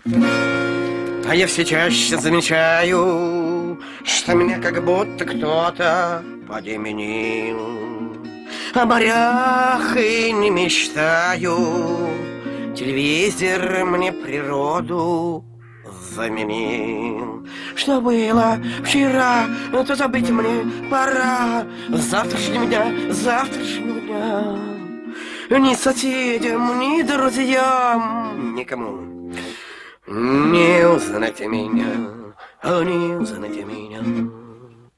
А я все чаще замечаю, что меня как будто кто-то подеменил. О морях и не мечтаю, телевизор мне природу заменил. Что было вчера, то забыть мне пора. Завтрашнего дня ни соседям, ни друзьям, никому не узнать меня, не узнать меня.